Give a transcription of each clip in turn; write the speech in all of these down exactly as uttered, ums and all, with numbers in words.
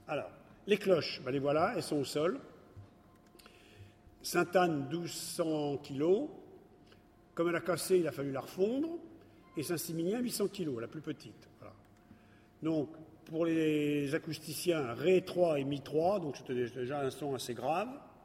Alors, les cloches, ben les voilà, elles sont au sol. Sainte-Anne, douze cents kilos. Comme elle a cassé, il a fallu la refondre. Et Saint-Similien, huit cents kilos, la plus petite. Voilà. Donc, pour les acousticiens, Ré trois et Mi trois, donc c'était déjà un son assez grave.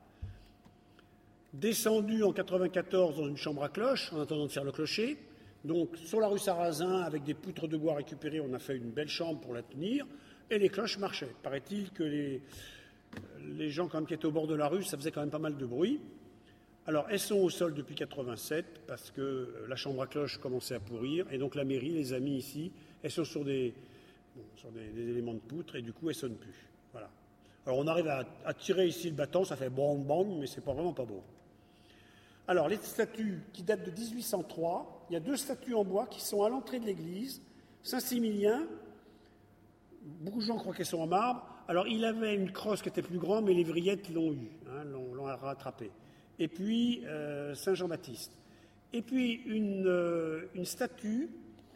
Descendu en quatre-vingt-quatorze dans une chambre à cloche, en attendant de faire le clocher. Donc, sur la rue Sarrazin, avec des poutres de bois récupérées, on a fait une belle chambre pour la tenir. Et les cloches marchaient. Paraît-il que les, les gens quand même qui étaient au bord de la rue, ça faisait quand même pas mal de bruit. Alors, elles sont au sol depuis quatre-vingt-sept, parce que la chambre à cloche commençait à pourrir. Et donc, la mairie les a mis ici. Elles sont sur des, bon, sur des, des éléments de poutre, et du coup, elles ne sonnent plus. Voilà. Alors, on arrive à, à tirer ici le bâton, ça fait bang bang, mais c'est pas vraiment pas beau. Alors, les statues qui datent de dix-huit cent trois, il y a deux statues en bois qui sont à l'entrée de l'église. Saint-Similien, beaucoup de gens croient qu'elles sont en marbre. Alors, il avait une crosse qui était plus grande, mais les vrillettes l'ont eu, hein, l'ont, l'ont rattrapé. Et puis, euh, Saint-Jean-Baptiste. Et puis, une, euh, une statue,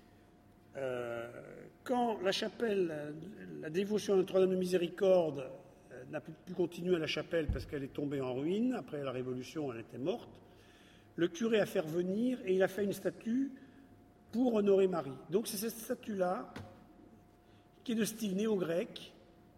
euh, quand la chapelle, la dévotion à Notre-Dame de Miséricorde euh, n'a pu, pu continuer à la chapelle parce qu'elle est tombée en ruine, après la Révolution, elle était morte, le curé a fait revenir et il a fait une statue pour honorer Marie. Donc c'est cette statue-là qui est de style néo-grec.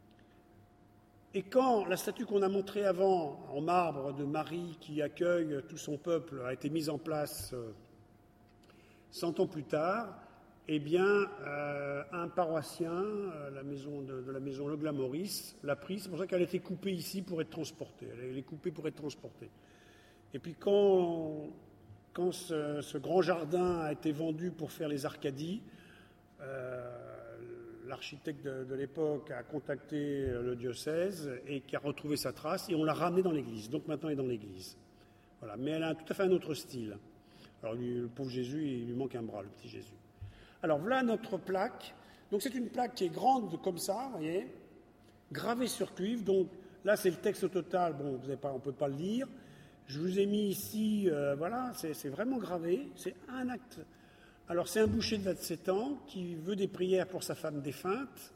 Et quand la statue qu'on a montrée avant, en marbre, de Marie qui accueille tout son peuple, a été mise en place euh, cent ans plus tard, eh bien, euh, un paroissien, euh, la maison de, de la maison Le Glamoris, l'a prise. C'est pour ça qu'elle a été coupée ici pour être transportée. Elle est coupée pour être transportée. Et puis quand, quand ce, ce grand jardin a été vendu pour faire les Arcadies, euh, l'architecte de, de l'époque a contacté le diocèse et qui a retrouvé sa trace et on l'a ramenée dans l'église. Donc maintenant elle est dans l'église. Voilà. Mais elle a tout à fait un autre style. Alors lui, le pauvre Jésus, il lui manque un bras, le petit Jésus. Alors voilà notre plaque. Donc c'est une plaque qui est grande comme ça, vous voyez, gravée sur cuivre. Donc là c'est le texte au total. Bon, vous avez pas, on ne peut pas le lire. Je vous ai mis ici, euh, voilà, c'est, c'est vraiment gravé, c'est un acte. Alors c'est un boucher de vingt-sept ans qui veut des prières pour sa femme défunte.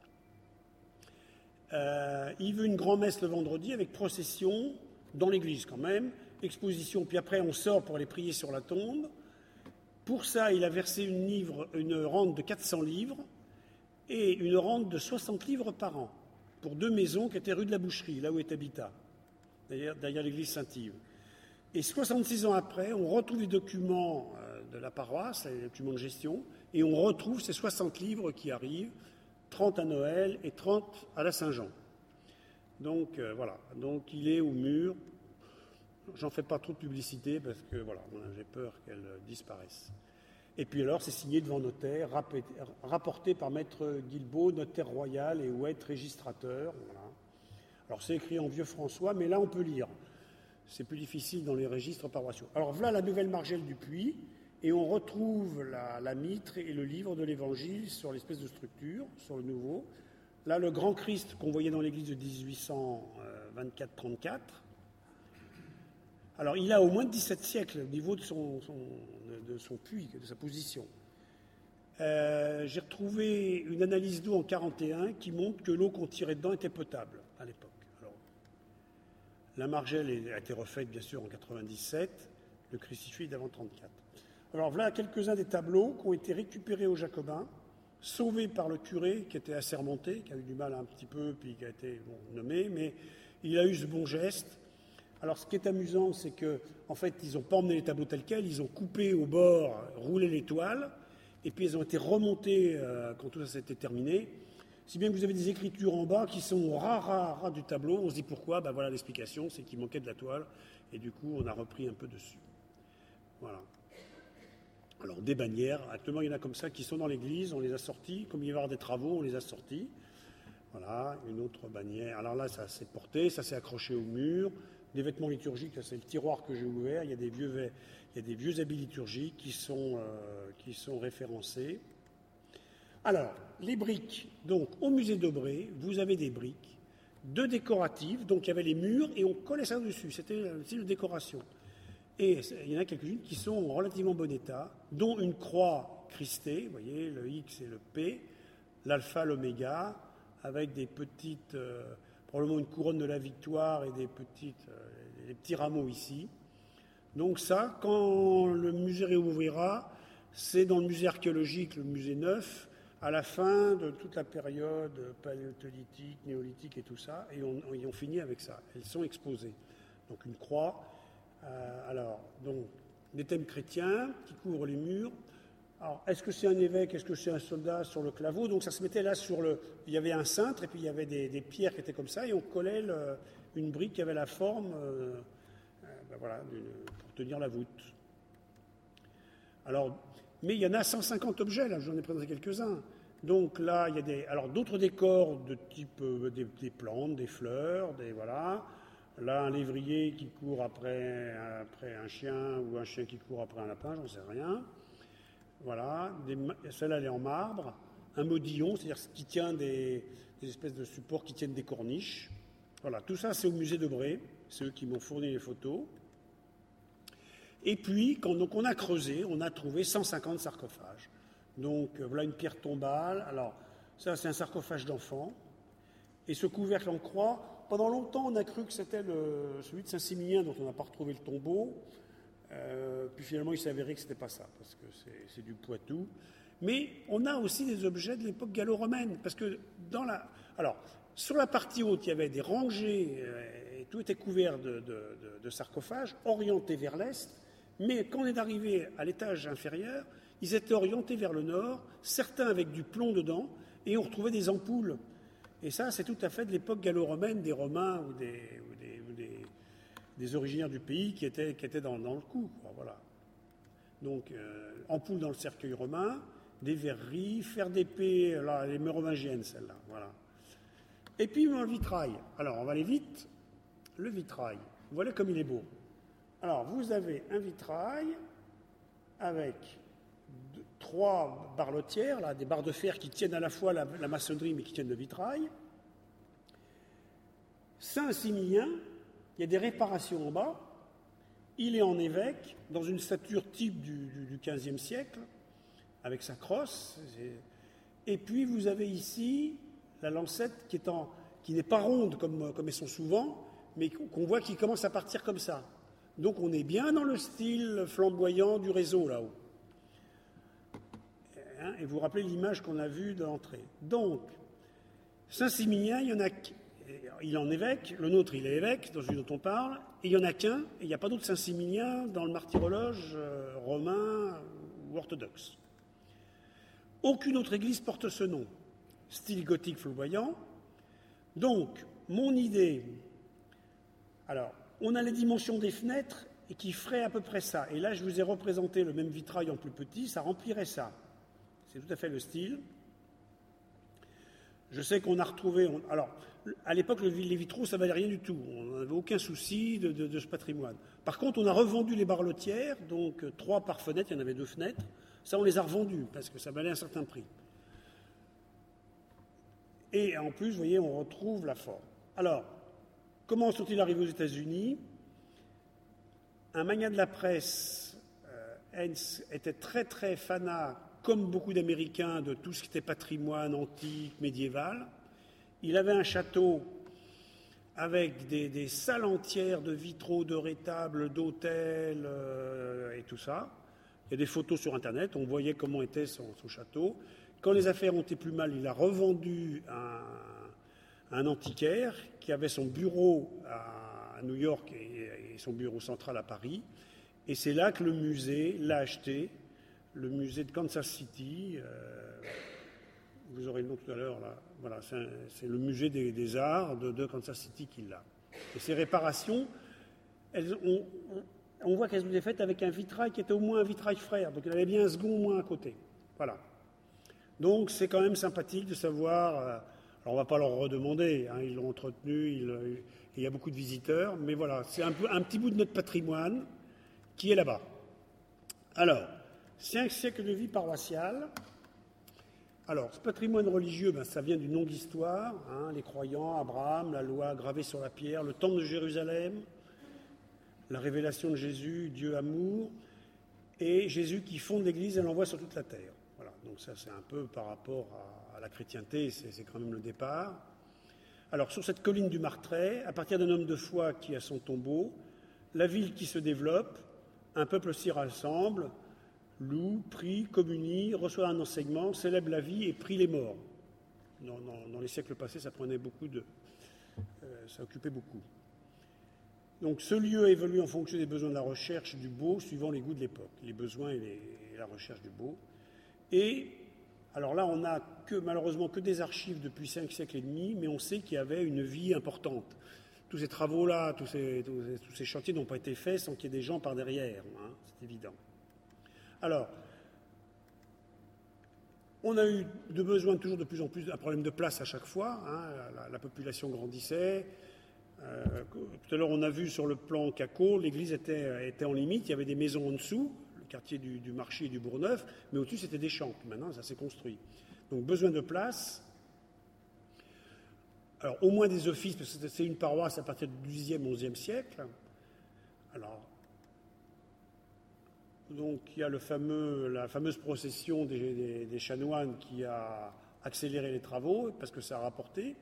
Euh, il veut une grand-messe le vendredi avec procession, dans l'église quand même, exposition, puis après on sort pour aller prier sur la tombe. Pour ça, il a versé une, livre, une rente de quatre cents livres et une rente de soixante livres par an pour deux maisons qui étaient rue de la Boucherie, là où est Habitat. Derrière, derrière l'église Saint-Yves. Et soixante-six ans après, on retrouve les documents euh, de la paroisse, les documents de gestion, et on retrouve ces soixante livres qui arrivent, trente à Noël et trente à la Saint-Jean. Donc euh, voilà, donc il est au mur. J'en fais pas trop de publicité parce que voilà, j'ai peur qu'elle disparaisse. Et puis alors, c'est signé devant notaire, rapporté par maître Guilbault, notaire royal et ouette registrateur. Voilà. Alors c'est écrit en vieux François, mais là on peut lire. C'est plus difficile dans les registres paroissiaux. Alors voilà la nouvelle Margelle du Puy, et on retrouve la, la mitre et le livre de l'Évangile sur l'espèce de structure, sur le nouveau. Là le grand Christ qu'on voyait dans l'église de dix-huit cent vingt-quatre trente-quatre. Alors il a au moins dix-sept siècles au niveau de son, son, de, de son puits, de sa position. Euh, j'ai retrouvé une analyse d'eau en quarante et un qui montre que l'eau qu'on tirait dedans était potable à l'époque. La Margelle a été refaite, bien sûr, en quatre-vingt-dix-sept, le crucifix d'avant trente-quatre. Alors voilà quelques-uns des tableaux qui ont été récupérés aux Jacobins, sauvés par le curé, qui était assermenté, qui a eu du mal un petit peu, puis qui a été bon, nommé, mais il a eu ce bon geste. Alors ce qui est amusant, c'est qu'en fait, ils n'ont pas emmené les tableaux tels quels, ils ont coupé au bord, roulé les toiles, et puis ils ont été remontés euh, quand tout ça s'était terminé. Si bien que vous avez des écritures en bas qui sont ras, ras, ras du tableau. On se dit pourquoi, ben voilà l'explication, c'est qu'il manquait de la toile. Et du coup, on a repris un peu dessus. Voilà. Alors, des bannières. Actuellement, il y en a comme ça qui sont dans l'église. On les a sorties. Comme il va y avoir des travaux, on les a sorties. Voilà, une autre bannière. Alors là, ça s'est porté, ça s'est accroché au mur. Des vêtements liturgiques, c'est le tiroir que j'ai ouvert. Il y a des vieux, il y a des vieux habits liturgiques qui sont, euh, qui sont référencés. Alors, les briques, donc au musée d'Aubray, vous avez des briques, deux décoratives, donc il y avait les murs et on collait ça dessus, c'était le style de décoration. Et il y en a quelques-unes qui sont en relativement bon état, dont une croix cristée, vous voyez, le X et le P, l'alpha, l'oméga, avec des petites, euh, probablement une couronne de la victoire et des, petites, euh, des petits rameaux ici. Donc ça, quand le musée réouvrira, c'est dans le musée archéologique, le musée neuf, à la fin de toute la période paléolithique, néolithique et tout ça, et on, on, ils ont fini avec ça. Elles sont exposées. Donc une croix, euh, alors, donc, des thèmes chrétiens qui couvrent les murs. Alors, est-ce que c'est un évêque, est-ce que c'est un soldat sur le claveau? Donc ça se mettait là sur le... Il y avait un cintre, et puis il y avait des, des pierres qui étaient comme ça, et on collait le, une brique qui avait la forme, euh, euh, ben voilà, pour tenir la voûte. Alors... Mais il y en a cent cinquante objets, là, j'en ai présenté quelques-uns. Donc là, il y a des, alors d'autres décors de type euh, des, des plantes, des fleurs, des voilà. Là, un lévrier qui court après, après un chien ou un chien qui court après un lapin, j'en sais rien. Voilà, des, celle-là, elle est en marbre. Un modillon, c'est-à-dire qui tient des, des espèces de supports qui tiennent des corniches. Voilà, tout ça, c'est au musée de Bray. C'est eux qui m'ont fourni les photos. Et puis, quand donc on a creusé, on a trouvé cent cinquante sarcophages. Donc, euh, voilà une pierre tombale. Alors, ça, c'est un sarcophage d'enfant. Et ce couvercle en croix, pendant longtemps, on a cru que c'était le, celui de Saint-Similien, dont on n'a pas retrouvé le tombeau. Euh, puis finalement, il s'est avéré que ce n'était pas ça, parce que c'est, c'est du Poitou. Mais on a aussi des objets de l'époque gallo-romaine, parce que dans la... Alors, sur la partie haute, il y avait des rangées, euh, et tout était couvert de, de, de, de sarcophages, orientés vers l'est. Mais quand on est arrivé à l'étage inférieur, ils étaient orientés vers le nord, certains avec du plomb dedans, et on retrouvait des ampoules. Et ça, c'est tout à fait de l'époque gallo-romaine, des Romains ou des, ou des, ou des, des originaires du pays qui étaient, qui étaient dans, dans le coup. Quoi, voilà. Donc, euh, ampoules dans le cercueil romain, des verreries, fer d'épée, là, les mérovingiennes, celles-là. Voilà. Et puis, le vitrail. Alors, on va aller vite. Le vitrail. Voilà comme il est beau. Alors, vous avez un vitrail avec deux, trois barlotières, là, des barres de fer qui tiennent à la fois la, la maçonnerie, mais qui tiennent le vitrail. Saint-Similien, il y a des réparations en bas. Il est en évêque, dans une stature type du, du, du quinzième siècle, avec sa crosse. Et puis, vous avez ici la lancette qui, est en, qui n'est pas ronde, comme, comme elles sont souvent, mais qu'on voit qui commence à partir comme ça. Donc on est bien dans le style flamboyant du réseau là-haut. Et vous vous rappelez l'image qu'on a vue de l'entrée. Donc, Saint-Similien, il y en a, il est en évêque, le nôtre il est évêque, dans celui dont on parle, et il n'y en a qu'un, et il n'y a pas d'autre Saint-Similien dans le martyrologe euh, romain ou orthodoxe. Aucune autre église porte ce nom. Style gothique flamboyant. Donc, mon idée... Alors, on a les dimensions des fenêtres et qui ferait à peu près ça. Et là, je vous ai représenté le même vitrail en plus petit, ça remplirait ça. C'est tout à fait le style. Je sais qu'on a retrouvé... On, alors, à l'époque, les vitraux, ça ne valait rien du tout. On n'avait aucun souci de, de, de ce patrimoine. Par contre, on a revendu les barlotières, donc trois par fenêtre, il y en avait deux fenêtres. Ça, on les a revendus, parce que ça valait un certain prix. Et en plus, vous voyez, on retrouve la forme. Alors, comment sont-ils arrivés aux États-Unis? Un magnat de la presse, euh, Heinz, était très très fanat, comme beaucoup d'Américains, de tout ce qui était patrimoine antique, médiéval. Il avait un château avec des, des salles entières de vitraux, de rétables, d'hôtels euh, et tout ça. Il y a des photos sur Internet, on voyait comment était son, son château. Quand les affaires ont été plus mal, il a revendu un, un antiquaire qui avait son bureau à New York et, et son bureau central à Paris. Et c'est là que le musée l'a acheté, le musée de Kansas City. Euh, vous aurez le nom tout à l'heure, là. Voilà, c'est, un, c'est le musée des, des arts de, de Kansas City qui l'a. Et ces réparations, elles ont, on, on voit qu'elles ont été faites avec un vitrail qui était au moins un vitrail frère. Donc il y avait bien un second au moins à côté. Voilà. Donc c'est quand même sympathique de savoir... Euh, alors on ne va pas leur redemander, hein, ils l'ont entretenu, il, il y a beaucoup de visiteurs, mais voilà, c'est un, peu, un petit bout de notre patrimoine qui est là-bas. Alors, cinq siècles de vie paroissiale. Alors, ce patrimoine religieux, ben, ça vient d'une longue histoire, hein, les croyants, Abraham, la loi gravée sur la pierre, le temple de Jérusalem, la révélation de Jésus, Dieu amour, et Jésus qui fonde l'Église et l'envoie sur toute la terre. Voilà, donc ça c'est un peu par rapport à, la chrétienté, c'est quand même le départ. Alors, sur cette colline du Martret, à partir d'un homme de foi qui a son tombeau, la ville qui se développe, un peuple s'y rassemble, loue, prie, communie, reçoit un enseignement, célèbre la vie et prie les morts. Dans, dans, dans les siècles passés, ça prenait beaucoup de... Euh, ça occupait beaucoup. Donc ce lieu évolue en fonction des besoins de la recherche du beau, suivant les goûts de l'époque, les besoins et, les, et la recherche du beau. Et alors là, on n'a que, malheureusement que des archives depuis cinq siècles et demi, mais on sait qu'il y avait une vie importante. Tous ces travaux-là, tous ces, tous ces, tous ces chantiers n'ont pas été faits sans qu'il y ait des gens par derrière, hein, c'est évident. Alors, on a eu de besoin toujours de plus en plus, un problème de place à chaque fois, hein, la, la population grandissait. Euh, tout à l'heure, on a vu sur le plan Caco, l'église était, était en limite, il y avait des maisons en dessous, le quartier du, du Marché et du Bourgneuf, mais au-dessus, c'était des champs. Maintenant, ça s'est construit. Donc, besoin de place. Alors, au moins des offices, parce que c'est une paroisse à partir du dixième, onzième siècle. Alors, donc, il y a le fameux, la fameuse procession des, des, des chanoines qui a accéléré les travaux, parce que ça a rapporté.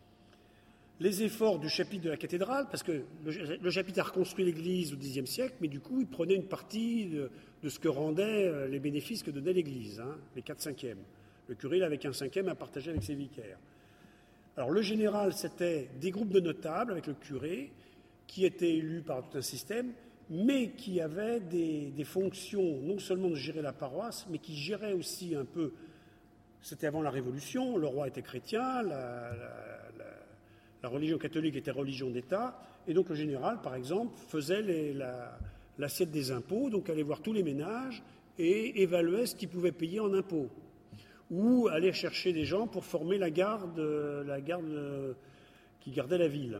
Les efforts du chapitre de la cathédrale, parce que le, le chapitre a reconstruit l'église au dixième siècle, mais du coup, il prenait une partie de, de ce que rendaient les bénéfices que donnait l'église, hein, les quatre cinquièmes. Le curé, il avait qu'un cinquième à partager avec ses vicaires. Alors, le général, c'était des groupes de notables avec le curé, qui étaient élus par tout un système, mais qui avaient des, des fonctions, non seulement de gérer la paroisse, mais qui géraient aussi un peu. C'était avant la Révolution, le roi était chrétien, la, la, la, la religion catholique était religion d'État, et donc le général, par exemple, faisait les, la, l'assiette des impôts, donc allait voir tous les ménages et évaluait ce qu'ils pouvaient payer en impôts, ou aller chercher des gens pour former la garde, la garde qui gardait la ville.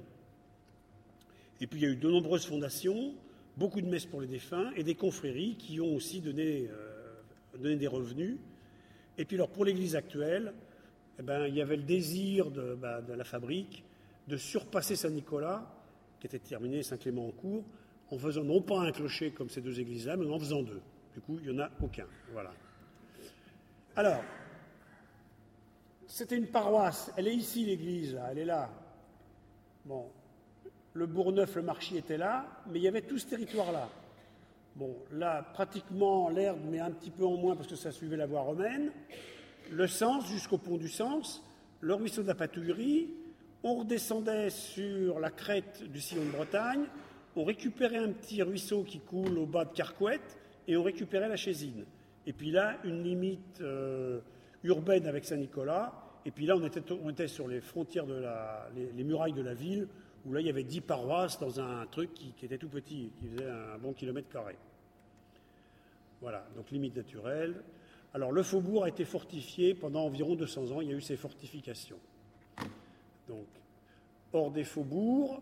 Et puis il y a eu de nombreuses fondations, beaucoup de messes pour les défunts et des confréries qui ont aussi donné, euh, donné des revenus. Et puis alors pour l'église actuelle, eh ben, il y avait le désir de, bah, de la fabrique de surpasser Saint-Nicolas, qui était terminé, Saint-Clément-en-Cour, en faisant non pas un clocher comme ces deux églises-là, mais en faisant deux. Du coup, il n'y en a aucun. Voilà. Alors, c'était une paroisse. Elle est ici, l'église, là. Elle est là. Bon. Le Bourgneuf, le Marchies était là, mais il y avait tout ce territoire-là. Bon, là, pratiquement l'Erdre, mais un petit peu en moins parce que ça suivait la voie romaine. Le Sens, jusqu'au pont du Sens, le ruisseau de la Patouillerie. On redescendait sur la crête du sillon de Bretagne. On récupérait un petit ruisseau qui coule au bas de Carquoët et on récupérait la Chésine. Et puis là, une limite euh, urbaine avec Saint-Nicolas. Et puis là, on était, on était sur les frontières de la, les, les murailles de la ville, où là, il y avait dix paroisses dans un truc qui, qui était tout petit, qui faisait un bon kilomètre carré. Voilà, donc limite naturelle. Alors, le faubourg a été fortifié pendant environ deux cents ans. Il y a eu ces fortifications. Donc, hors des faubourgs,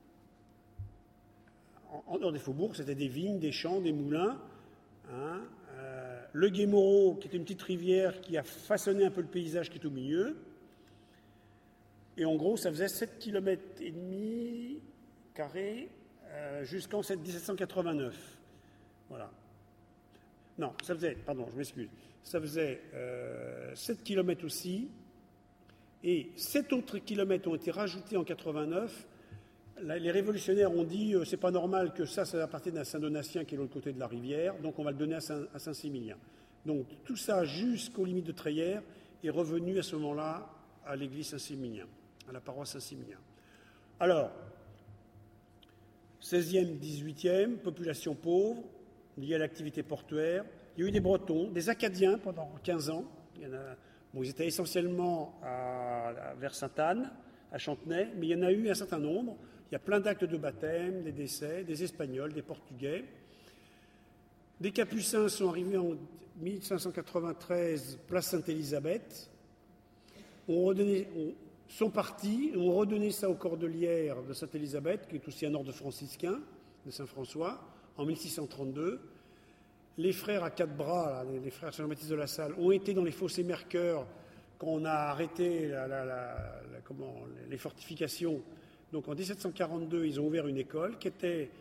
en dehors des faubourgs, c'était des vignes, des champs, des moulins. Hein, euh, le Guémoro, qui était une petite rivière qui a façonné un peu le paysage qui est au milieu. Et en gros, ça faisait sept kilomètres et demi carrés euh, jusqu'en dix-sept cent quatre-vingt-neuf. Voilà. Non, ça faisait, pardon, je m'excuse, ça faisait euh, sept kilomètres aussi, et sept autres kilomètres ont été rajoutés en quatre-vingt-neuf. Là, les révolutionnaires ont dit euh, c'est pas normal que ça, ça appartienne à Saint-Donatien qui est de l'autre côté de la rivière, donc on va le donner à, Saint, à Saint-Similien. Donc tout ça jusqu'aux limites de Treillères est revenu à ce moment-là à l'église Saint-Similien, à la paroisse Saint-Similien. Alors, seizième, dix-huitième, population pauvre, liée à l'activité portuaire. Il y a eu des Bretons, des Acadiens pendant quinze ans. Il y en a, bon, ils étaient essentiellement à, à, vers Sainte-Anne, à Chantenay, mais il y en a eu un certain nombre. Il y a plein d'actes de baptême, des décès, des Espagnols, des Portugais. Des Capucins sont arrivés en mille cinq cent quatre-vingt-treize, place Sainte-Élisabeth. On redonnait... On, sont partis, ont redonné ça aux Cordelières de Sainte-Élisabeth, qui est aussi un ordre franciscain de Saint-François, en mille six cent trente-deux. Les frères à quatre bras, là, les frères Saint-Jean-Baptiste de la Salle, ont été dans les fossés Mercœur quand on a arrêté la, la, la, la, comment, les fortifications. Donc en dix-sept cent quarante-deux, ils ont ouvert une école qui était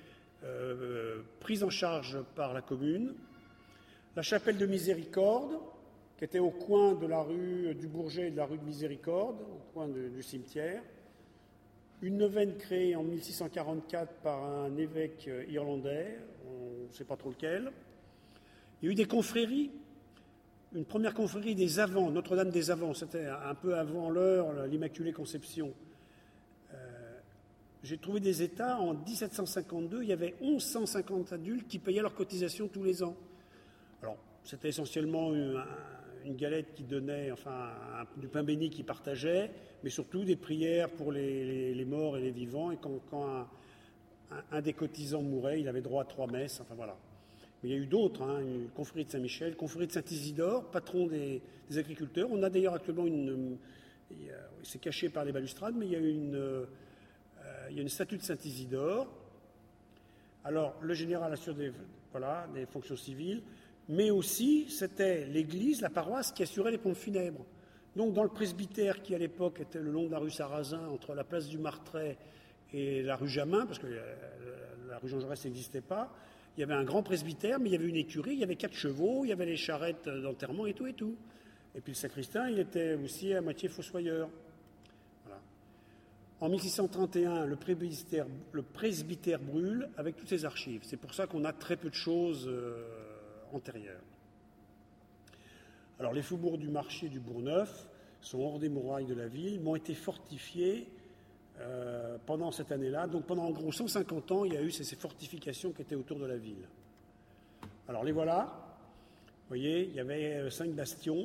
euh, prise en charge par la commune. La chapelle de Miséricorde, qui était au coin de la rue du Bourget et de la rue de Miséricorde, au coin de, du cimetière. Une neuvaine créée en mille six cent quarante-quatre par un évêque irlandais, on ne sait pas trop lequel. Il y a eu des confréries. Une première confrérie des Avants, Notre-Dame des Avants, c'était un peu avant l'heure, l'Immaculée Conception. Euh, j'ai trouvé des états, en dix-sept cent cinquante-deux, il y avait mille cent cinquante adultes qui payaient leur cotisation tous les ans. Alors, c'était essentiellement une, une galette qui donnait, enfin, un, du pain béni qui partageait, mais surtout des prières pour les, les, les morts et les vivants. Et quand, quand un, un, un des cotisants mourait, il avait droit à trois messes, enfin voilà. Mais il y a eu d'autres, hein, une confrérie de Saint-Michel, confrérie de Saint-Isidore, patron des, des agriculteurs. On a d'ailleurs actuellement une... Il c'est caché par les balustrades, mais il y a une, euh, il y a une statue de Saint-Isidore. Alors, le général assure des, voilà, des fonctions civiles, mais aussi, c'était l'église, la paroisse, qui assurait les pompes funèbres. Donc, dans le presbytère, qui à l'époque était le long de la rue Sarrazin, entre la place du Martret et la rue Jamin, parce que la rue Jean Jaurès n'existait pas, il y avait un grand presbytère, mais il y avait une écurie, il y avait quatre chevaux, il y avait les charrettes d'enterrement et tout et tout. Et puis le sacristain, il était aussi à moitié fossoyeur. Voilà. En mille six cent trente et un, le presbytère, le presbytère brûle avec toutes ses archives. C'est pour ça qu'on a très peu de choses euh, antérieures. Alors les faubourgs du marché du Bourgneuf sont hors des murailles de la ville, mais ont été fortifiés Euh, pendant cette année-là. Donc pendant en gros cent cinquante ans, il y a eu ces, ces fortifications qui étaient autour de la ville. Alors les voilà. Vous voyez, il y avait cinq bastions.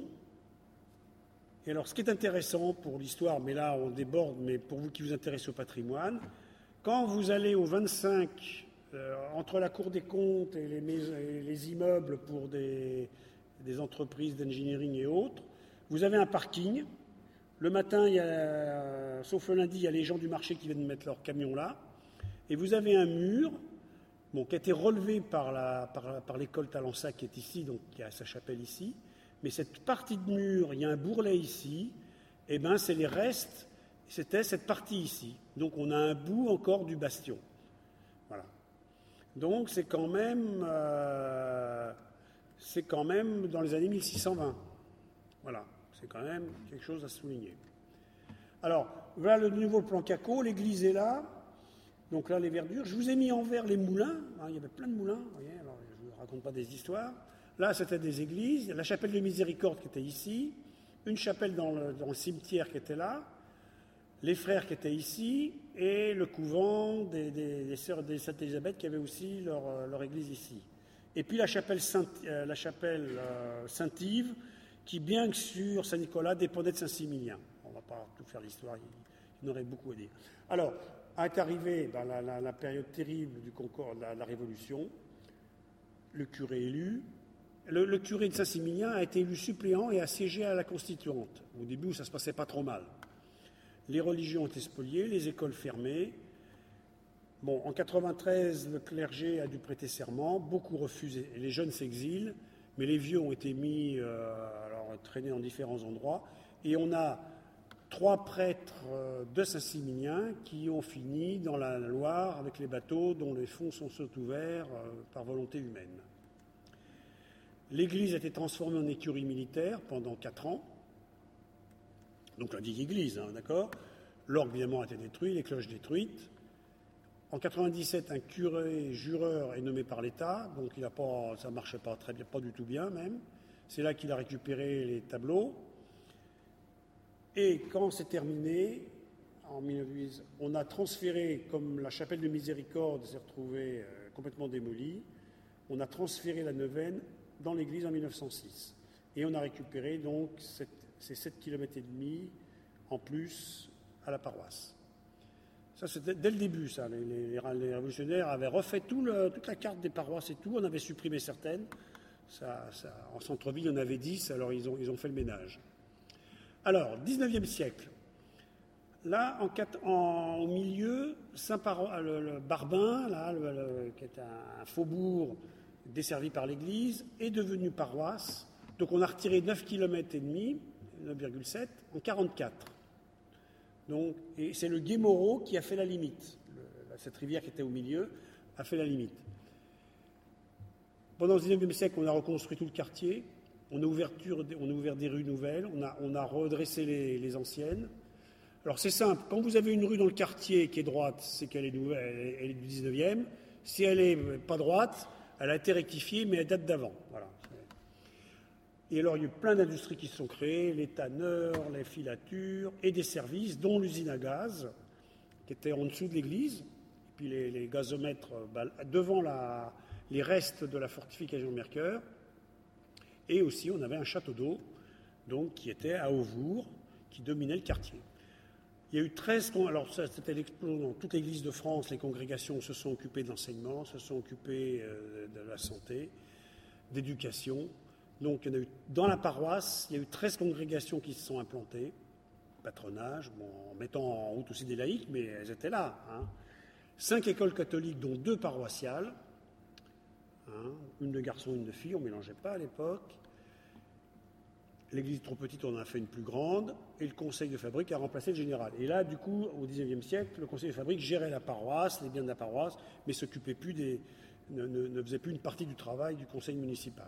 Et alors ce qui est intéressant pour l'histoire, mais là on déborde, mais pour vous qui vous intéressez au patrimoine, quand vous allez au vingt-cinq, euh, entre la Cour des comptes et les, mais- et les immeubles pour des, des entreprises d'engineering et autres, vous avez un parking. Le matin, il y a, sauf le lundi, il y a les gens du marché qui viennent mettre leur camion là. Et vous avez un mur bon, qui a été relevé par, la, par, par l'école Talensac qui est ici, donc qui a sa chapelle ici. Mais cette partie de mur, il y a un bourrelet ici, et bien c'est les restes, c'était cette partie ici. Donc on a un bout encore du bastion. Voilà. Donc c'est quand même, euh, c'est quand même dans les années mille six cent vingt. Voilà. C'est quand même quelque chose à souligner. Alors, voilà le nouveau plan Caco. L'église est là. Donc là, les verdures. Je vous ai mis en vert les moulins. Hein, il y avait plein de moulins. Vous voyez, alors, je ne vous raconte pas des histoires. Là, c'était des églises. La chapelle de Miséricorde qui était ici. Une chapelle dans le, dans le cimetière qui était là. Les frères qui étaient ici. Et le couvent des, des, des sœurs des Sainte-Élisabeth qui avaient aussi leur, leur église ici. Et puis la chapelle, Saint, euh, la chapelle euh, Saint-Yves, qui, bien que sur Saint-Nicolas, dépendait de Saint-Similien. On ne va pas tout faire l'histoire, il y en aurait beaucoup à dire. Alors, est arrivée ben, la, la, la période terrible du Concorde, la, la Révolution, le curé élu. Le, le curé de Saint-Similien a été élu suppléant et a siégé à la Constituante, au début où ça ne se passait pas trop mal. Les religions ont été spoliées, les écoles fermées. Bon, en quatre-vingt-treize, le clergé a dû prêter serment, beaucoup refusent, et les jeunes s'exilent, mais les vieux ont été mis... Euh, traîné en différents endroits, et on a trois prêtres de Saint-Similien qui ont fini dans la Loire avec les bateaux dont les fonds sont ouverts par volonté humaine. L'église a été transformée en écurie militaire pendant quatre ans, donc la vieille église, hein, d'accord. L'orgue évidemment a été détruit, les cloches détruites. En quatre-vingt-dix-sept, un curé jureur est nommé par l'État, donc il a pas, ça ne marchait pas très bien, pas du tout bien même. C'est là qu'il a récupéré les tableaux. Et quand c'est terminé, en mille neuf cent, on a transféré, comme la chapelle de Miséricorde s'est retrouvée euh, complètement démolie, on a transféré la neuvaine dans l'église en mille neuf cent six. Et on a récupéré donc cette, ces sept kilomètres et demi en plus à la paroisse. Ça, c'était dès le début, ça. Les, les, les révolutionnaires avaient refait tout le, toute la carte des paroisses et tout. On avait supprimé certaines. Ça, ça, en centre-ville, il y en avait dix, alors ils ont, ils ont fait le ménage. Alors, dix-neuvième siècle. Là, en, en, au milieu, Saint-Par- le, le Barbin, là, le, le, qui est un, un faubourg desservi par l'église, est devenu paroisse. Donc on a retiré neuf kilomètres et demi, neuf virgule sept, en quarante-quatre. Donc, et c'est le Guémoro qui a fait la limite. Le, cette rivière qui était au milieu a fait la limite. Pendant le dix-neuvième siècle, on a reconstruit tout le quartier. On a, ouverture, on a ouvert des rues nouvelles, on a, on a redressé les, les anciennes. Alors c'est simple, quand vous avez une rue dans le quartier qui est droite, c'est qu'elle est nouvelle, elle est, elle est du dix-neuvième. Si elle n'est pas droite, elle a été rectifiée, mais elle date d'avant. Voilà. Et alors il y a eu plein d'industries qui se sont créées, les tanneurs, les filatures et des services, dont l'usine à gaz, qui était en dessous de l'église, et puis les, les gazomètres bah, devant la, les restes de la fortification de Mercœur. Et aussi, on avait un château d'eau, donc, qui était à Auvour, qui dominait le quartier. Il y a eu treize... Alors, ça, c'était l'explosion dans toute l'Église de France. Les congrégations se sont occupées de l'enseignement, se sont occupées euh, de la santé, d'éducation. Donc, il y en a eu, dans la paroisse, il y a eu treize congrégations qui se sont implantées. Patronage, bon, en mettant en route aussi des laïcs, mais elles étaient là. Hein. Cinq écoles catholiques, dont deux paroissiales. Hein, une de garçons, une de filles, on ne mélangeait pas à l'époque. L'église trop petite, on en a fait une plus grande, et le conseil de fabrique a remplacé le général. Et là, du coup, au dix-neuvième siècle, le conseil de fabrique gérait la paroisse, les biens de la paroisse, mais s'occupait plus des, ne, ne, ne faisait plus une partie du travail du conseil municipal.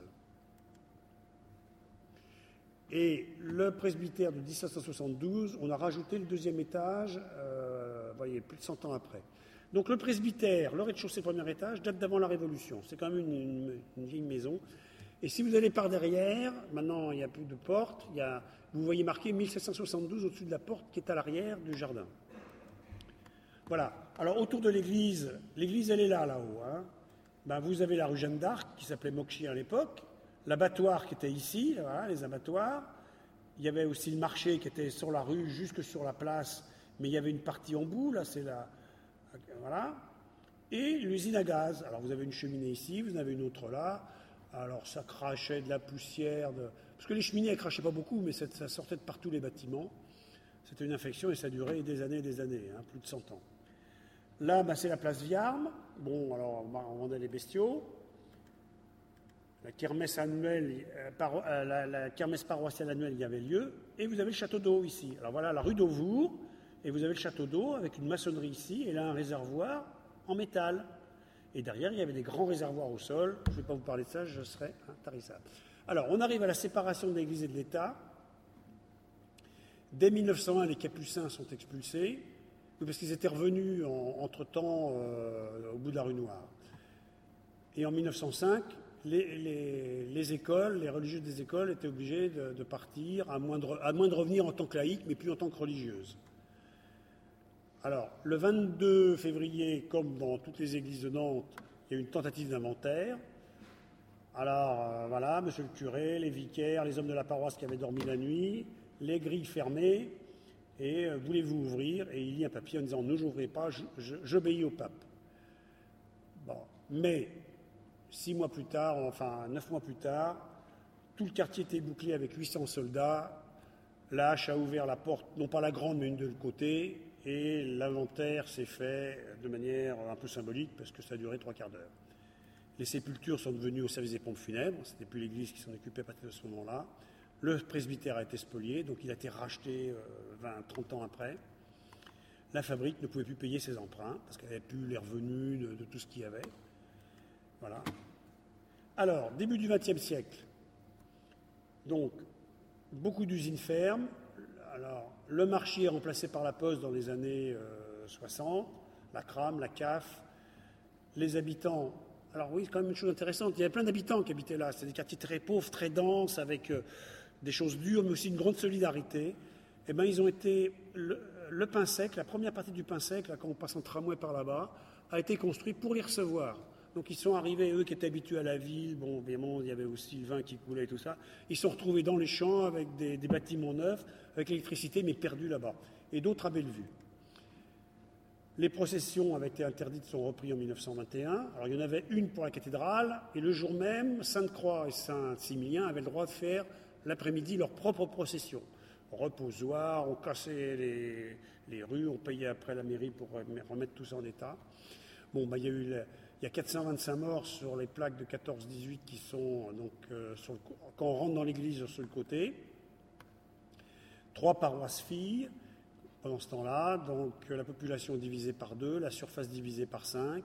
Et le presbytère de dix-sept cent soixante-douze, on a rajouté le deuxième étage, euh, vous voyez, plus de cent ans après. Donc le presbytère, le rez-de-chaussée, premier étage, date d'avant la Révolution. C'est quand même une, une, une vieille maison. Et si vous allez par derrière, maintenant il n'y a plus de porte, il y a, vous voyez marqué mille sept cent soixante-douze au-dessus de la porte qui est à l'arrière du jardin. Voilà. Alors autour de l'église, l'église elle est là, là-haut. Hein. Ben, vous avez la rue Jeanne d'Arc, qui s'appelait Mokshier à l'époque, l'abattoir qui était ici, voilà, les abattoirs. Il y avait aussi le marché qui était sur la rue, jusque sur la place, mais il y avait une partie en bout, là c'est la... Voilà. Et l'usine à gaz. Alors vous avez une cheminée ici, vous en avez une autre là. Alors ça crachait de la poussière. De... Parce que les cheminées, elles ne crachaient pas beaucoup, mais ça, ça sortait de partout les bâtiments. C'était une infection et ça durait des années et des années, hein, plus de cent ans. Là, bah, c'est la place Viarme. Bon, alors on vendait les bestiaux. La kermesse annuelle, euh, par, euh, la, la kermesse paroissiale annuelle, il y avait lieu. Et vous avez le château d'eau ici. Alors voilà, la rue d'Auvour. Et vous avez le château d'eau avec une maçonnerie ici, et là un réservoir en métal. Et derrière, il y avait des grands réservoirs au sol. Je ne vais pas vous parler de ça, je serai intarissable. Alors, on arrive à la séparation de l'Église et de l'État. Dès mille neuf cent un, les Capucins sont expulsés, parce qu'ils étaient revenus en, entre-temps euh, au bout de la rue Noire. Et en mille neuf cent cinq, les, les, les écoles, les religieuses des écoles étaient obligées de, de partir, à moins de, à moins de revenir en tant que laïques, mais plus en tant que religieuses. Alors, le vingt-deux février, comme dans toutes les églises de Nantes, il y a eu une tentative d'inventaire. Alors, euh, voilà, monsieur le curé, les vicaires, les hommes de la paroisse qui avaient dormi la nuit, les grilles fermées, et euh, voulez-vous ouvrir? Et il lit un papier en disant, ne j'ouvrirai pas, je, je, j'obéis au pape. Bon, mais, six mois plus tard, enfin, neuf mois plus tard, tout le quartier était bouclé avec huit cents soldats. La hache a ouvert la porte, non pas la grande, mais une de l'autre côté. Et l'inventaire s'est fait de manière un peu symbolique parce que ça a duré trois quarts d'heure. Les sépultures sont devenues au service des pompes funèbres, ce n'était plus l'église qui s'en occupait à partir de ce moment-là. Le presbytère a été spolié, donc il a été racheté vingt, trente ans après. La fabrique ne pouvait plus payer ses emprunts parce qu'elle n'avait plus les revenus de, de tout ce qu'il y avait. Voilà. Alors, début du vingtième siècle, donc beaucoup d'usines ferment. Alors, le marché est remplacé par la poste dans les années euh, soixante, la crame, la C A F, les habitants. Alors oui, c'est quand même une chose intéressante, il y avait plein d'habitants qui habitaient là, c'était des quartiers très pauvres, très denses, avec euh, des choses dures, mais aussi une grande solidarité. Eh bien, ils ont été, le, le pain sec, la première partie du pain sec, là, quand on passe en tramway par là-bas, a été construit pour les recevoir. Donc ils sont arrivés, eux qui étaient habitués à la ville, bon, évidemment, il y avait aussi le vin qui coulait et tout ça, ils sont retrouvés dans les champs avec des, des bâtiments neufs, avec l'électricité, mais perdus là-bas. Et d'autres à Bellevue. Les processions avaient été interdites, sont reprises en mille neuf cent vingt et un. Alors il y en avait une pour la cathédrale, et le jour même, Sainte-Croix et Saint-Similien avaient le droit de faire l'après-midi leur propre procession. Reposoir, on cassait les, les rues, on payait après la mairie pour remettre tout ça en état. Bon, bah, il y a eu... La, Il y a quatre cent vingt-cinq morts sur les plaques de quatorze dix-huit qui sont, donc, euh, sur le, quand on rentre dans l'église, sur le côté. Trois paroisses filles pendant ce temps-là, donc euh, la population divisée par deux, la surface divisée par cinq.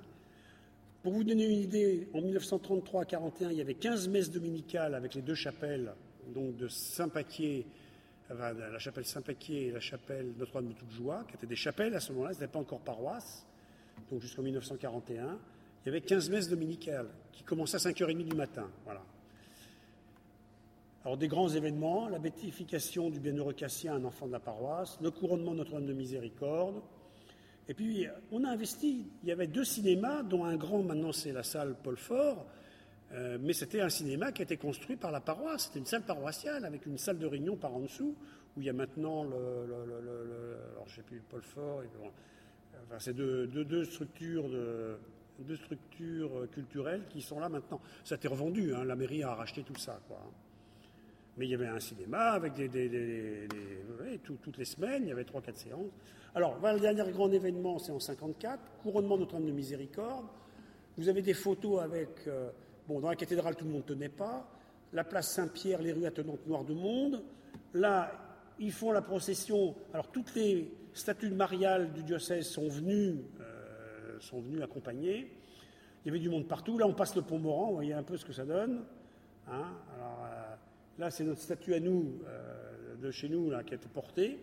Pour vous donner une idée, en mille neuf cent trente-trois à quarante et un, il y avait quinze messes dominicales avec les deux chapelles donc de Saint-Paquier, enfin, la chapelle Saint-Paquier et la chapelle Notre-Dame de toute joie, qui étaient des chapelles à ce moment-là, ce n'était pas encore paroisse, donc jusqu'en mille neuf cent quarante et un. Il y avait quinze messes dominicales qui commençaient à cinq heures trente du matin. Voilà. Alors, des grands événements, la béatification du bienheureux Cassien, un enfant de la paroisse, le couronnement de Notre-Dame de Miséricorde. Et puis, on a investi. Il y avait deux cinémas, dont un grand, maintenant, c'est la salle Paul Fort, euh, mais c'était un cinéma qui a été construit par la paroisse. C'était une salle paroissiale avec une salle de réunion par en dessous, où il y a maintenant le. le, le, le, le alors, je ne sais plus, Paul Fort. Et, bon, enfin, c'est deux, deux, deux structures de. deux structures culturelles qui sont là maintenant. Ça a été revendu, hein, la mairie a racheté tout ça, quoi. Mais il y avait un cinéma avec des, des, des, des ouais, tout, toutes les semaines, il y avait trois quatre séances. Alors, voilà, le dernier grand événement, c'est en cinquante-quatre, couronnement de Notre-Dame de Miséricorde. Vous avez des photos avec, euh, bon, dans la cathédrale, tout le monde ne tenait pas, la place Saint-Pierre, les rues attenantes noires de monde. Là, ils font la procession. Alors, toutes les statues mariales du diocèse sont venues, euh, sont venues accompagner. Il y avait du monde partout. Là, on passe le pont Morand, vous voyez un peu ce que ça donne. Hein. Alors, euh, là, c'est notre statue à nous, euh, de chez nous, là, qui a été portée.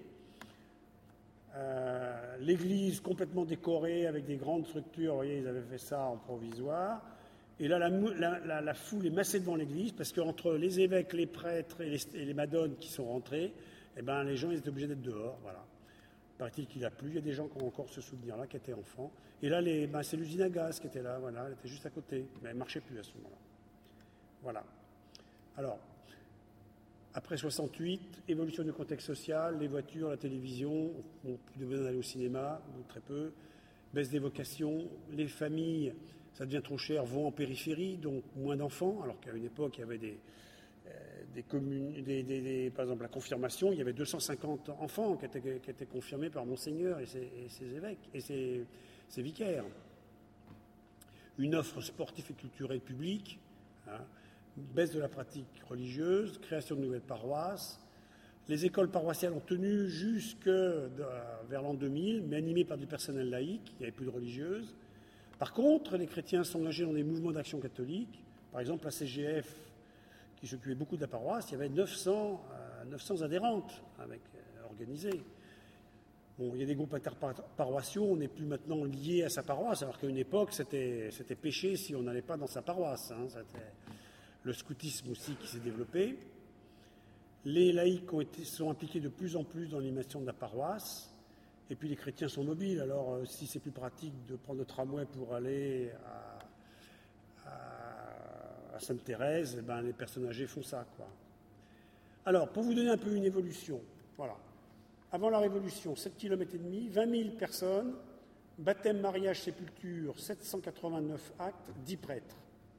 Euh, l'église complètement décorée avec des grandes structures, vous voyez, ils avaient fait ça en provisoire. Et là, la, la, la, la foule est massée devant l'église parce qu'entre les évêques, les prêtres et les, et les madones qui sont rentrés, eh ben, les gens ils étaient obligés d'être dehors. Voilà. Paraît-il qu'il a plu. Il y a des gens qui ont encore ce souvenir-là, qui étaient enfants. Et là, les, ben, c'est l'usine à gaz qui était là, voilà, elle était juste à côté, mais elle ne marchait plus à ce moment-là. Voilà. Alors, après soixante-huit, évolution du contexte social, les voitures, la télévision, on plus besoin d'aller au cinéma, ou très peu, baisse des vocations, les familles, ça devient trop cher, vont en périphérie, donc moins d'enfants, alors qu'à une époque, il y avait des, euh, des communes, des, des, des, par exemple la confirmation, il y avait deux cent cinquante enfants qui étaient, qui étaient confirmés par Monseigneur et ses, et ses évêques, et ses, ses vicaires. Une offre sportive et culturelle publique, hein, baisse de la pratique religieuse, création de nouvelles paroisses. Les écoles paroissiales ont tenu jusque vers l'an deux mille, mais animées par du personnel laïque, il n'y avait plus de religieuses. Par contre, les chrétiens sont engagés dans des mouvements d'action catholique. Par exemple, la C G F, qui s'occupait beaucoup de la paroisse, il y avait neuf cents, euh, neuf cents adhérentes avec, euh, organisées. Bon, il y a des groupes interparoissiaux, on n'est plus maintenant lié à sa paroisse, alors qu'à une époque, c'était, c'était péché si on n'allait pas dans sa paroisse. Hein, c'était... Le scoutisme aussi qui s'est développé. Les laïcs ont été, sont impliqués de plus en plus dans l'animation de la paroisse. Et puis les chrétiens sont mobiles. Alors euh, si c'est plus pratique de prendre le tramway pour aller à, à, à Sainte-Thérèse, eh ben, les personnes âgées font ça, quoi. Alors, pour vous donner un peu une évolution, voilà. Avant la Révolution, sept kilomètres et demi, vingt mille personnes, baptême, mariage, sépulture, sept cent quatre-vingt-neuf actes, dix prêtres.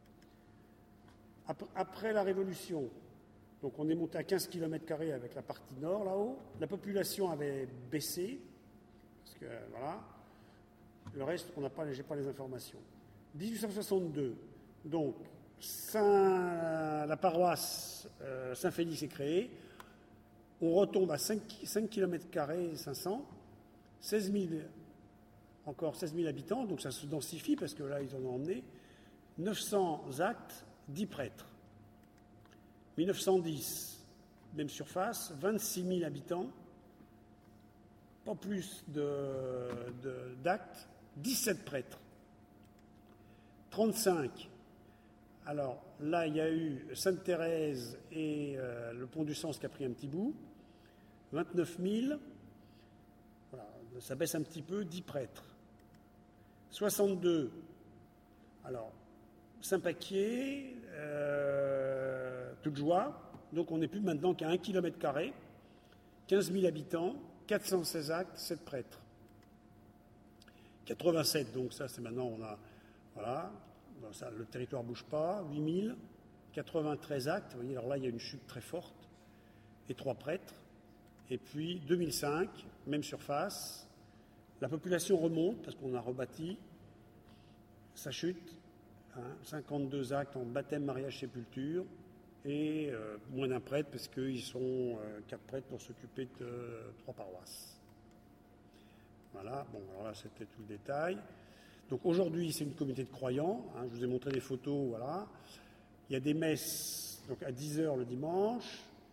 Après la Révolution, donc on est monté à quinze kilomètres carrés avec la partie nord là-haut, la population avait baissé, parce que voilà, le reste, on n'a pas, j'ai pas les informations. dix-huit cent soixante-deux, donc Saint, la paroisse euh, Saint-Félix est créée, on retombe à cinq kilomètres carrés, cinq cents, seize mille, encore seize mille habitants, donc ça se densifie parce que là ils en ont emmené, neuf cents actes, dix prêtres. mille neuf cent dix, même surface, vingt-six mille habitants, pas plus de, de, d'actes, dix-sept prêtres. trente-cinq. Alors là, il y a eu Sainte-Thérèse et euh, le Pont du Sens qui a pris un petit bout. vingt-neuf mille. Voilà, ça baisse un petit peu, dix prêtres. soixante-deux. Alors, Saint-Paquier, euh, toute joie, donc on n'est plus maintenant qu'à un kilomètre carré, quinze mille habitants, quatre cent seize actes, sept prêtres. quatre-vingt-sept, donc ça c'est maintenant, on a, voilà, bon, ça, le territoire ne bouge pas, huit mille, quatre-vingt-treize actes, vous voyez, alors là il y a une chute très forte, et trois prêtres, et puis deux mille cinq, même surface, la population remonte, parce qu'on a rebâti, ça chute, hein, cinquante-deux actes en baptême, mariage, sépulture, et euh, moins d'un prêtre, parce qu'ils sont euh, quatre prêtres pour s'occuper de euh, trois paroisses. Voilà, bon, alors là, c'était tout le détail. Donc aujourd'hui, c'est une communauté de croyants, hein, je vous ai montré des photos, voilà. Il y a des messes donc, à dix heures le dimanche,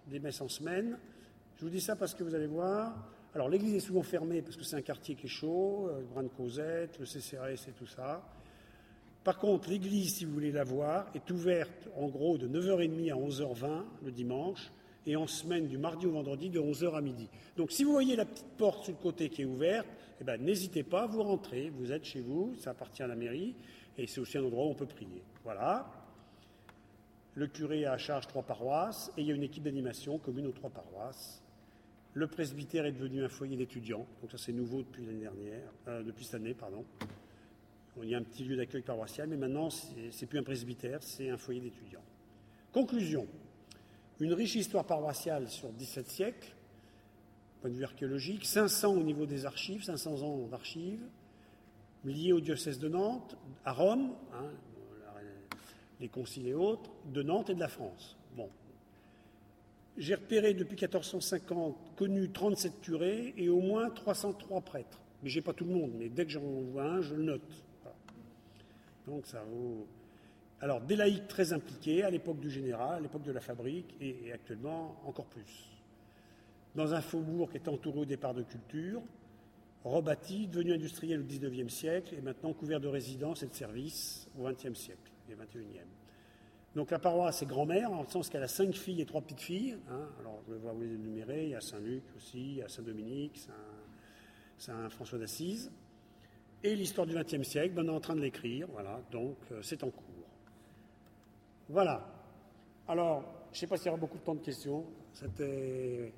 des messes en semaine. Je vous dis ça parce que vous allez voir. Alors l'église est souvent fermée parce que c'est un quartier qui est chaud, le Brin de Causette, le C C R S et tout ça. Par contre, l'église, si vous voulez la voir, est ouverte en gros de neuf heures trente à onze heures vingt le dimanche et en semaine du mardi au vendredi de onze heures à midi. Donc si vous voyez la petite porte sur le côté qui est ouverte, eh ben, n'hésitez pas, vous rentrez, vous êtes chez vous, ça appartient à la mairie et c'est aussi un endroit où on peut prier. Voilà. Le curé a à charge trois paroisses et il y a une équipe d'animation commune aux trois paroisses. Le presbytère est devenu un foyer d'étudiants, donc ça c'est nouveau depuis l'année dernière, euh, depuis cette année, pardon. Il y a un petit lieu d'accueil paroissial, mais maintenant, ce n'est plus un presbytère, c'est un foyer d'étudiants. Conclusion. Une riche histoire paroissiale sur dix-sept siècles, point de vue archéologique, cinq cents au niveau des archives, cinq cents ans d'archives, liés au diocèse de Nantes, à Rome, hein, les conciles et autres, de Nantes et de la France. Bon. J'ai repéré depuis quatorze cent cinquante, connu trente-sept curés et au moins trois cent trois prêtres. Mais je n'ai pas tout le monde, mais dès que j'en vois un, je le note. Donc ça vaut... Alors, des laïcs très impliqués à l'époque du général, à l'époque de la fabrique, et, et actuellement encore plus. Dans un faubourg qui était entouré au départ de culture, rebâti, devenu industriel au dix-neuvième siècle, et maintenant couvert de résidences et de services au vingtième siècle et vingt et unième. Donc la paroisse est grand-mère, en le sens qu'elle a cinq filles et trois petites filles. Hein. Alors, je vais voir où les énumérer. Il y a Saint-Luc aussi, il y a Saint-Dominique, Saint... Saint-François d'Assise. Et l'histoire du vingtième siècle, ben on est en train de l'écrire, voilà, donc euh, c'est en cours. Voilà. Alors, je ne sais pas s'il y aura beaucoup de temps de questions. C'était...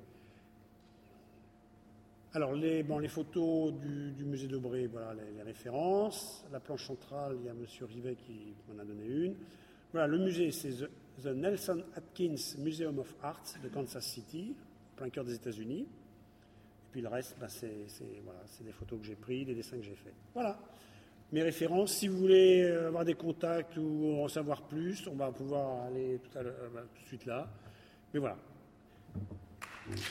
Alors, les, bon, les photos du, du musée d'Aubray, voilà les, les références. La planche centrale, il y a M. Rivet qui m'en a donné une. Voilà, le musée, c'est The, The Nelson Atkins Museum of Arts de Kansas City, plein cœur des États-Unis. Puis le reste, ben c'est, c'est, voilà, c'est des photos que j'ai prises, des dessins que j'ai faits. Voilà. Mes références, si vous voulez avoir des contacts ou en savoir plus, on va pouvoir aller tout, à l'heure, euh, tout de suite là. Mais voilà. voilà.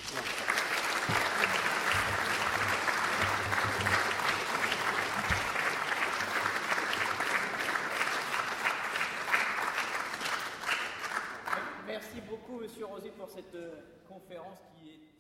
Merci beaucoup, Monsieur Rosé, pour cette conférence qui est